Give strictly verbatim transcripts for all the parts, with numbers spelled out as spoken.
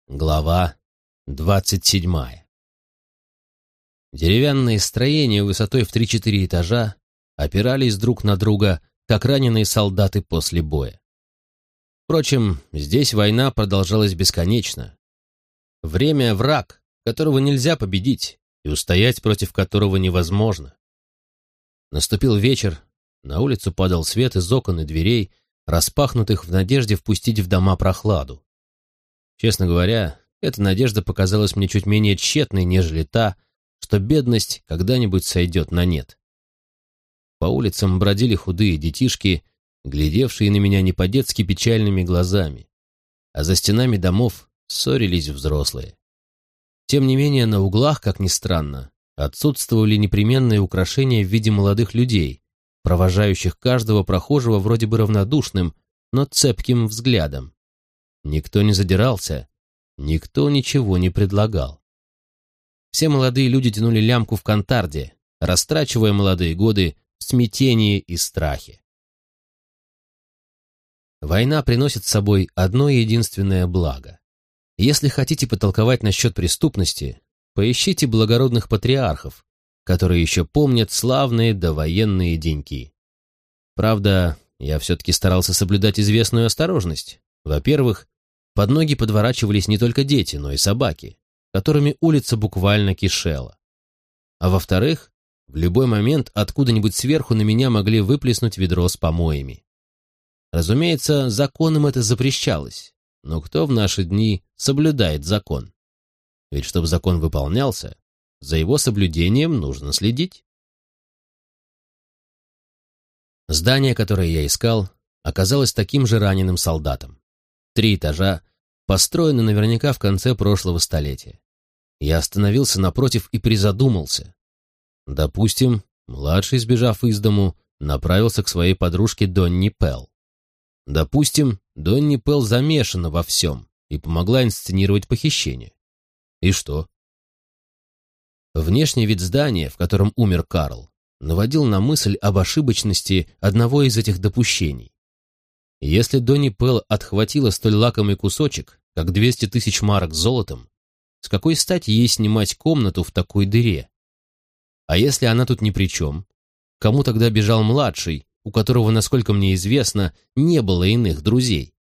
Глава двадцать седьмая. Деревянные строения высотой в три-четыре этажа опирались друг на друга, как раненые солдаты после боя. Впрочем, здесь война продолжалась бесконечно. Время — враг, которого нельзя победить и устоять против которого невозможно. Наступил вечер, на улицу падал свет из окон и дверей, распахнутых в надежде впустить в дома прохладу. Честно говоря, эта надежда показалась мне чуть менее тщетной, нежели та, что бедность когда-нибудь сойдет на нет. По улицам бродили худые детишки, глядевшие на меня не по-детски печальными глазами, а за стенами домов ссорились взрослые. Тем не менее, на углах, как ни странно, отсутствовали непременные украшения в виде молодых людей, провожающих каждого прохожего вроде бы равнодушным, но цепким взглядом. Никто не задирался, никто ничего не предлагал. Все молодые люди тянули лямку в кантарде, растрачивая молодые годы в смятении и страхе. Война приносит с собой одно единственное благо. Если хотите потолковать насчет преступности, поищите благородных патриархов, которые еще помнят славные довоенные деньки. Правда, я все-таки старался соблюдать известную осторожность. Во-первых, под ноги подворачивались не только дети, но и собаки, которыми улица буквально кишела. А во-вторых, в любой момент откуда-нибудь сверху на меня могли выплеснуть ведро с помоями. Разумеется, законом это запрещалось, но кто в наши дни соблюдает закон? Ведь чтобы закон выполнялся, за его соблюдением нужно следить. Здание, которое я искал, оказалось таким же раненым солдатом. Три этажа, построены наверняка в конце прошлого столетия. Я остановился напротив и призадумался. Допустим, младший, сбежав из дому, направился к своей подружке Донни Пелл. Допустим, Донни Пелл замешана во всем и помогла инсценировать похищение. И что? Внешний вид здания, в котором умер Карл, наводил на мысль об ошибочности одного из этих допущений. Если Донни Пелл отхватила столь лакомый кусочек, как двести тысяч марок золотом, с какой стати ей снимать комнату в такой дыре? А если она тут ни при чем? Кому тогда бежал младший, у которого, насколько мне известно, не было иных друзей?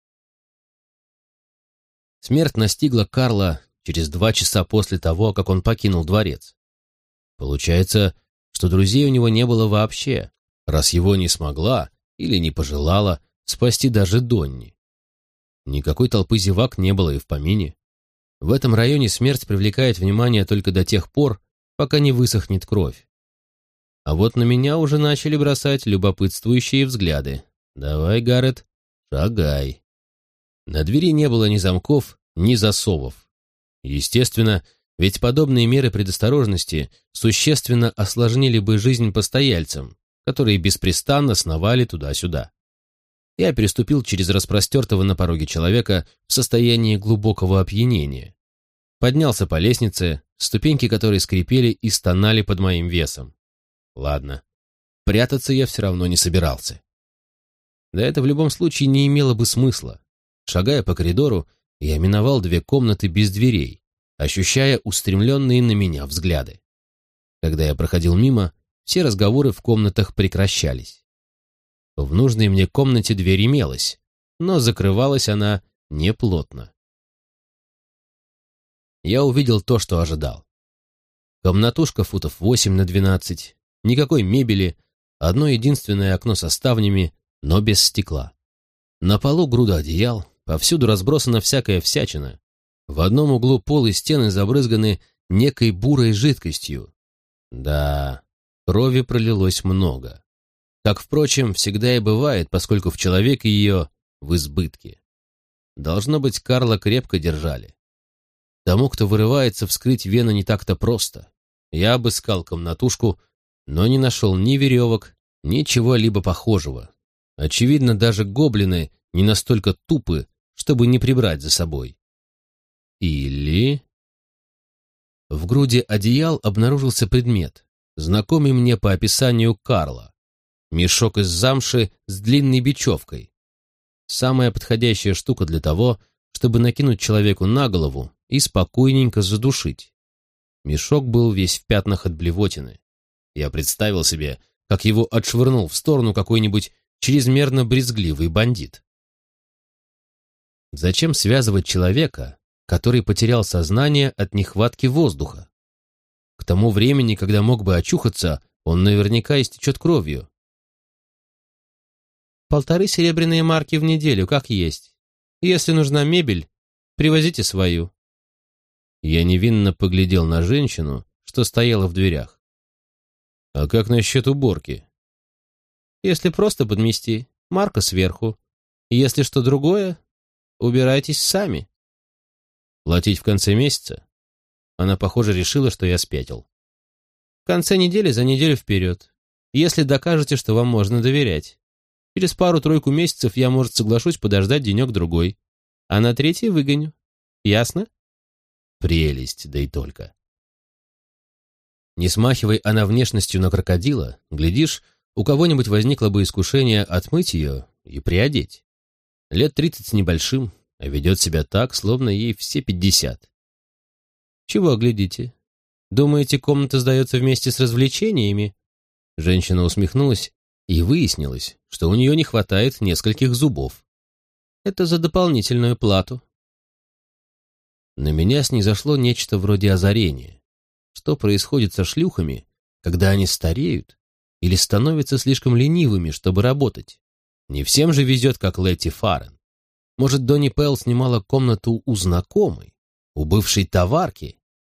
Смерть настигла Карла через два часа после того, как он покинул дворец. Получается, что друзей у него не было вообще, раз его не смогла или не пожелала спасти даже Донни. Никакой толпы зевак не было и в помине. В этом районе смерть привлекает внимание только до тех пор, пока не высохнет кровь. А вот на меня уже начали бросать любопытствующие взгляды. «Давай, Гаррет, шагай». На двери не было ни замков, ни засовов. Естественно, ведь подобные меры предосторожности существенно осложнили бы жизнь постояльцам, которые беспрестанно сновали туда-сюда. Я переступил через распростертого на пороге человека в состоянии глубокого опьянения. Поднялся по лестнице, ступеньки которой скрипели и стонали под моим весом. Ладно, прятаться я все равно не собирался. Да это в любом случае не имело бы смысла. Шагая по коридору, я миновал две комнаты без дверей, ощущая устремленные на меня взгляды. Когда я проходил мимо, все разговоры в комнатах прекращались. В нужной мне комнате дверь имелась, но закрывалась она неплотно. Я увидел то, что ожидал. Комнатушка футов восемь на двенадцать, никакой мебели, одно единственное окно со ставнями, но без стекла. На полу груда одеял, повсюду разбросана всякая всячина. В одном углу пол и стены забрызганы некой бурой жидкостью. Да, крови пролилось много. Как, впрочем, всегда и бывает, поскольку в человеке ее в избытке. Должно быть, Карла крепко держали. Тому, кто вырывается, вскрыть вену не так-то просто. Я обыскал комнатушку, но не нашел ни веревок, ни чего-либо похожего. Очевидно, даже гоблины не настолько тупы, чтобы не прибрать за собой. Или... В груди одеял обнаружился предмет, знакомый мне по описанию Карла. Мешок из замши с длинной бечевкой. Самая подходящая штука для того, чтобы накинуть человеку на голову и спокойненько задушить. Мешок был весь в пятнах от блевотины. Я представил себе, как его отшвырнул в сторону какой-нибудь чрезмерно брезгливый бандит. Зачем связывать человека, который потерял сознание от нехватки воздуха? К тому времени, когда мог бы очухаться, он наверняка истечет кровью. Полторы серебряные марки в неделю, как есть. Если нужна мебель, привозите свою. Я невинно поглядел на женщину, что стояла в дверях. А как насчет уборки? Если просто подмести, марка сверху. Если что другое, убирайтесь сами. Платить в конце месяца? Она, похоже, решила, что я спятил. В конце недели за неделю вперед. Если докажете, что вам можно доверять. Через пару-тройку месяцев я, может, соглашусь подождать денек-другой. А на третий выгоню. Ясно? Прелесть, да и только. Не смахивай она внешностью на крокодила, глядишь, у кого-нибудь возникло бы искушение отмыть ее и приодеть. Лет тридцать с небольшим, а ведет себя так, словно ей все пятьдесят. Чего глядите? Думаете, комната сдается вместе с развлечениями? Женщина усмехнулась, и выяснилось, что у нее не хватает нескольких зубов. Это за дополнительную плату. На меня снизошло нечто вроде озарения. Что происходит со шлюхами, когда они стареют или становятся слишком ленивыми, чтобы работать? Не всем же везет, как Летти Фаррен. Может, Донни Пэл снимала комнату у знакомой, у бывшей товарки?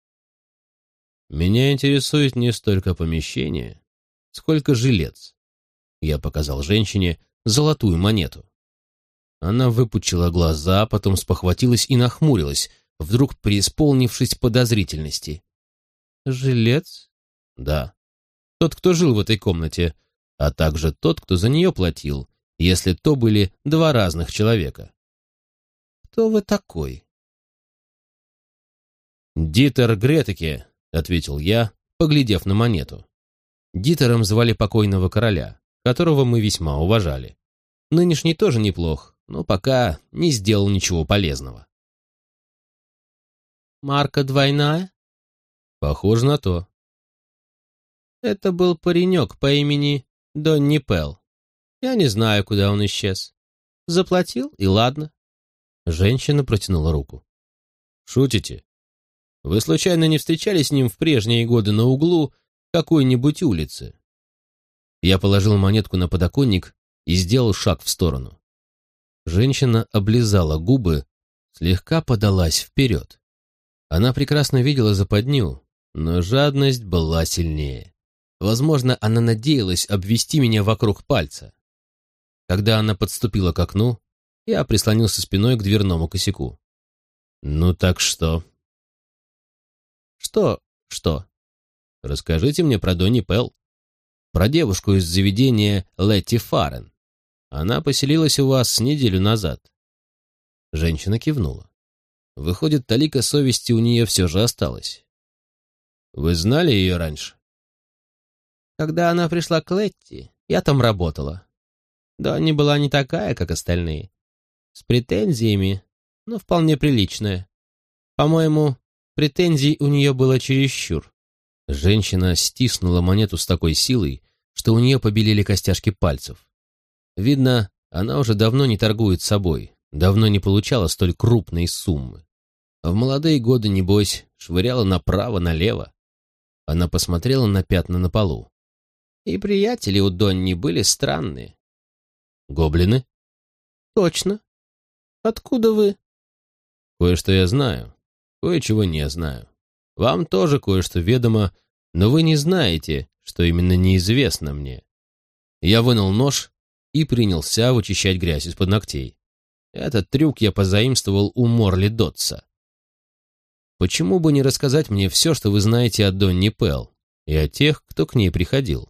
Меня интересует не столько помещение, сколько жилец. Я показал женщине золотую монету. Она выпучила глаза, потом спохватилась и нахмурилась, вдруг преисполнившись подозрительности. «Жилец?» «Да. Тот, кто жил в этой комнате, а также тот, кто за нее платил, если то были два разных человека». «Кто вы такой?» «Дитер Гретеке», — ответил я, поглядев на монету. Дитером звали покойного короля, которого мы весьма уважали. Нынешний тоже неплох, но пока не сделал ничего полезного. «Марка двойная?» «Похоже на то». «Это был паренек по имени Донни Пэл. Я не знаю, куда он исчез. Заплатил, и ладно». Женщина протянула руку. «Шутите? Вы случайно не встречались с ним в прежние годы на углу какой-нибудь улицы?» Я положил монетку на подоконник и сделал шаг в сторону. Женщина облизала губы, слегка подалась вперед. Она прекрасно видела западню, но жадность была сильнее. Возможно, она надеялась обвести меня вокруг пальца. Когда она подступила к окну, я прислонился спиной к дверному косяку. «Ну так что?» «Что? Что?» «Расскажите мне про Донни Пэл. Про девушку из заведения Летти Фаррен. Она поселилась у вас неделю назад». Женщина кивнула. Выходит, талика совести у нее все же осталась. «Вы знали ее раньше?» «Когда она пришла к Летти, я там работала. Донни была не такая, как остальные. С претензиями, но вполне приличная. По-моему, претензий у нее было чересчур». Женщина стиснула монету с такой силой, что у нее побелели костяшки пальцев. Видно, она уже давно не торгует собой, давно не получала столь крупной суммы. В молодые годы, небось, швыряла направо-налево. Она посмотрела на пятна на полу. И приятели у Донни были странные. «Гоблины?» «Точно. Откуда вы?» «Кое-что я знаю, кое-чего не знаю. Вам тоже кое-что ведомо, но вы не знаете, что именно неизвестно мне». Я вынул нож и принялся вычищать грязь из-под ногтей. Этот трюк я позаимствовал у Морли Дотса. Почему бы не рассказать мне все, что вы знаете о Донни Пэл, и о тех, кто к ней приходил?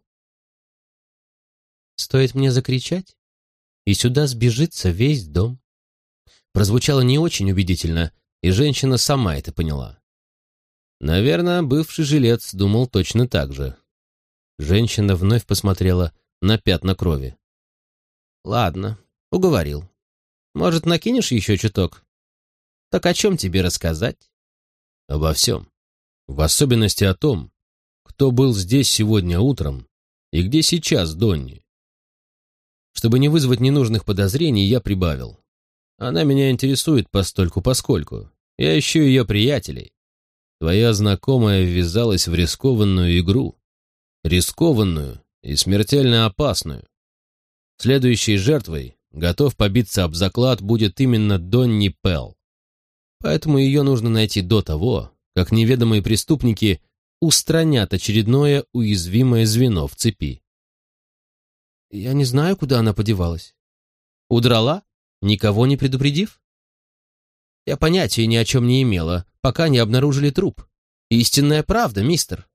«Стоит мне закричать, и сюда сбежится весь дом». Прозвучало не очень убедительно, и женщина сама это поняла. Наверное, бывший жилец думал точно так же. Женщина вновь посмотрела на пятна крови. «Ладно, уговорил. Может, накинешь еще чуток? Так о чем тебе рассказать? Обо всем. В особенности о том, кто был здесь сегодня утром и где сейчас Донни. Чтобы не вызвать ненужных подозрений, я прибавил. Она меня интересует постольку-поскольку. Я ищу ее приятелей. Твоя знакомая ввязалась в рискованную игру. Рискованную и смертельно опасную. Следующей жертвой, готов побиться об заклад, будет именно Донни Пелл. Поэтому ее нужно найти до того, как неведомые преступники устранят очередное уязвимое звено в цепи. Я не знаю, куда она подевалась. Удрала, никого не предупредив? Я понятия ни о чем не имела, пока не обнаружили труп. Истинная правда, мистер.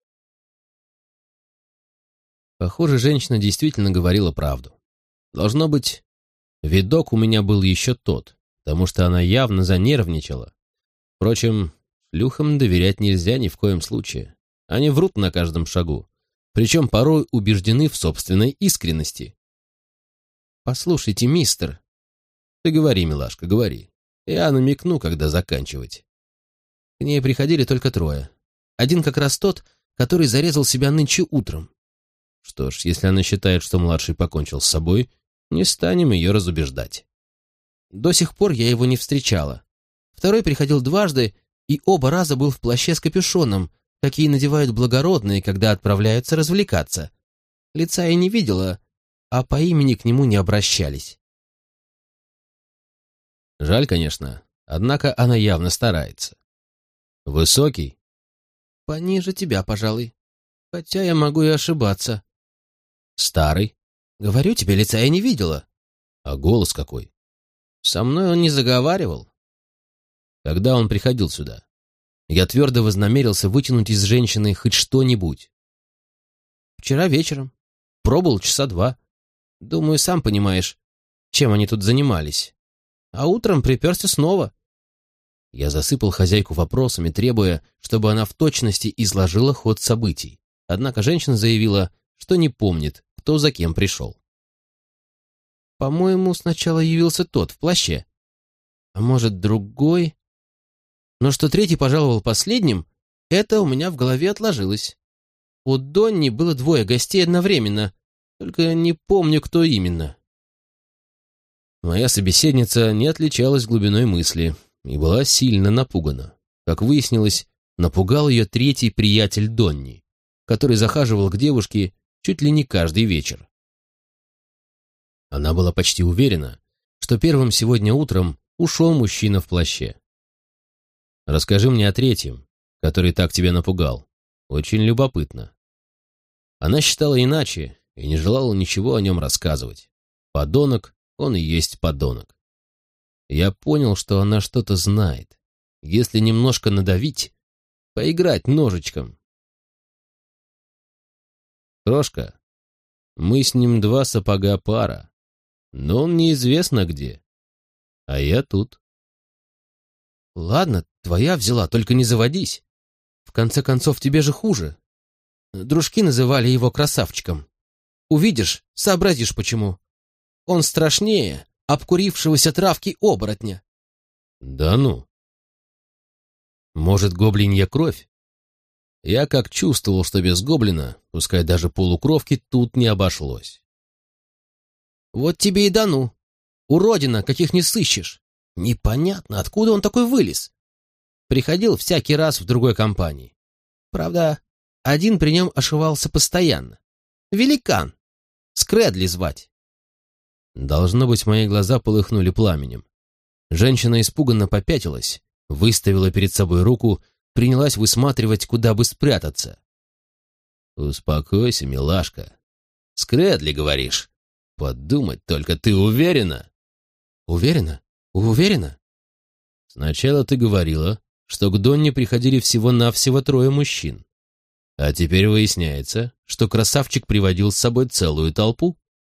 Похоже, женщина действительно говорила правду. Должно быть, видок у меня был еще тот, потому что она явно занервничала. Впрочем, шлюхам доверять нельзя ни в коем случае. Они врут на каждом шагу, причем порой убеждены в собственной искренности. «Послушайте, мистер...» «Ты говори, милашка, говори. Я намекну, когда заканчивать». К ней приходили только трое. Один как раз тот, который зарезал себя нынче утром. Что ж, если она считает, что младший покончил с собой, не станем ее разубеждать. До сих пор я его не встречала. Второй приходил дважды, и оба раза был в плаще с капюшоном, какие надевают благородные, когда отправляются развлекаться. Лица я не видела, а по имени к нему не обращались. Жаль, конечно, однако она явно старается. Высокий? Пониже тебя, пожалуй. Хотя я могу и ошибаться. Старый? Говорю тебе, лица я не видела. А голос какой? Со мной он не заговаривал. Когда он приходил сюда? Я твердо вознамерился вытянуть из женщины хоть что-нибудь. Вчера вечером. Пробыл часа два. Думаю, сам понимаешь, чем они тут занимались. А утром приперся снова. Я засыпал хозяйку вопросами, требуя, чтобы она в точности изложила ход событий. Однако женщина заявила, что не помнит, кто за кем пришел. По-моему, сначала явился тот в плаще. А может, другой? Но что третий пожаловал последним, это у меня в голове отложилось. У Донни было двое гостей одновременно, только не помню, кто именно. Моя собеседница не отличалась глубиной мысли и была сильно напугана. Как выяснилось, напугал ее третий приятель Донни, который захаживал к девушке чуть ли не каждый вечер. Она была почти уверена, что первым сегодня утром ушел мужчина в плаще. «Расскажи мне о третьем, который так тебя напугал. Очень любопытно». Она считала иначе и не желала ничего о нем рассказывать. Подонок, он и есть подонок. Я понял, что она что-то знает. Если немножко надавить, поиграть ножичком. Крошка, мы с ним два сапога пара, но он неизвестно где. А я тут. Ладно, твоя взяла, только не заводись. В конце концов, тебе же хуже. Дружки называли его красавчиком. Увидишь, сообразишь почему. Он страшнее обкурившегося травки оборотня. Да ну. Может, гоблинья кровь? Я как чувствовал, что без гоблина, пускай даже полукровки, тут не обошлось. Вот тебе и да ну. Уродина, каких не сыщешь. Непонятно, откуда он такой вылез. Приходил всякий раз в другой компании. Правда, один при нем ошивался постоянно. Великан. Скрэдли звать. Должно быть, мои глаза полыхнули пламенем. Женщина испуганно попятилась, выставила перед собой руку, принялась высматривать, куда бы спрятаться. «Успокойся, милашка. Скрэдли, говоришь? Подумать только, ты уверена?» «Уверена? Уверена?» «Сначала ты говорила, что к Донне приходили всего-навсего трое мужчин. А теперь выясняется, что красавчик приводил с собой целую толпу».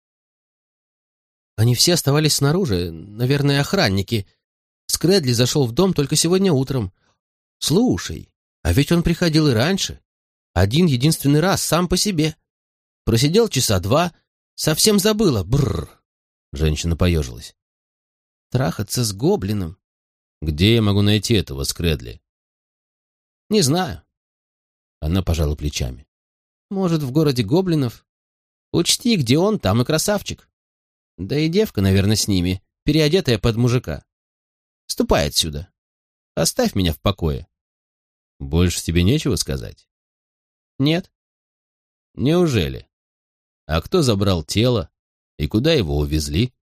Они все оставались снаружи, наверное, охранники. Скрэдли зашел в дом только сегодня утром. Слушай, а ведь он приходил и раньше. Один единственный раз, сам по себе. Просидел часа два, совсем забыла. Бррр. Женщина поежилась. Трахаться с гоблином. Где я могу найти этого Скрэдли? Не знаю. Она пожала плечами. Может, в городе гоблинов? Учти, где он, там и красавчик. Да и девка, наверное, с ними, переодетая под мужика. Ступай отсюда. Оставь меня в покое. Больше тебе нечего сказать? Нет. Неужели? А кто забрал тело и куда его увезли?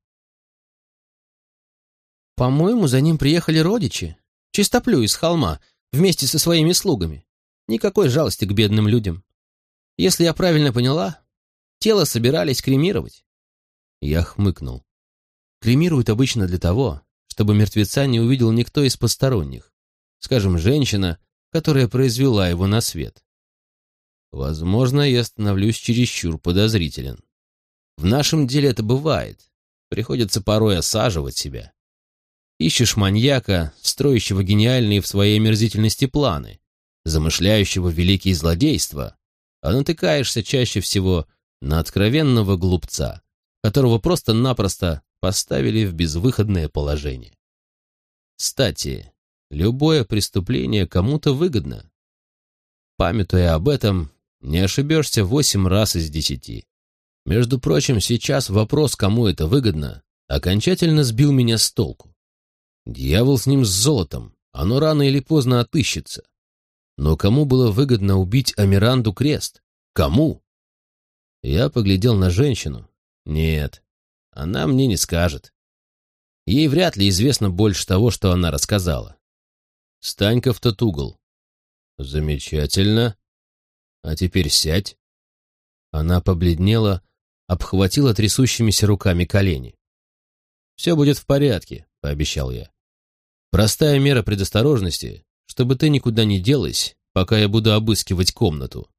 По-моему, за ним приехали родичи. Чистоплю из холма, вместе со своими слугами. Никакой жалости к бедным людям. Если я правильно поняла, тело собирались кремировать. Я хмыкнул. Кремируют обычно для того, чтобы мертвеца не увидел никто из посторонних. Скажем, женщина, которая произвела его на свет. Возможно, я становлюсь чересчур подозрителен. В нашем деле это бывает. Приходится порой осаживать себя. Ищешь маньяка, строящего гениальные в своей омерзительности планы, замышляющего великие злодейства, а натыкаешься чаще всего на откровенного глупца, которого просто-напросто поставили в безвыходное положение. Кстати, любое преступление кому-то выгодно. Памятуя об этом, не ошибешься восемь раз из десяти. Между прочим, сейчас вопрос, кому это выгодно, окончательно сбил меня с толку. Дьявол с ним с золотом, оно рано или поздно отыщется. Но кому было выгодно убить Амиранду Крест? Кому? Я поглядел на женщину. Нет, она мне не скажет. Ей вряд ли известно больше того, что она рассказала. Стань-ка в тот угол. Замечательно. А теперь сядь. Она побледнела, обхватила трясущимися руками колени. «Все будет в порядке», — пообещал я. «Простая мера предосторожности, чтобы ты никуда не делась, пока я буду обыскивать комнату».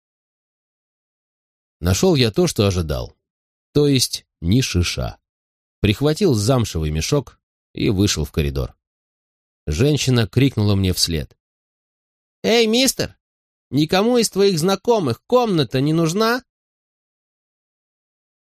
Нашел я то, что ожидал. То есть ни шиша. Прихватил замшевый мешок и вышел в коридор. Женщина крикнула мне вслед. «Эй, мистер, никому из твоих знакомых комната не нужна?»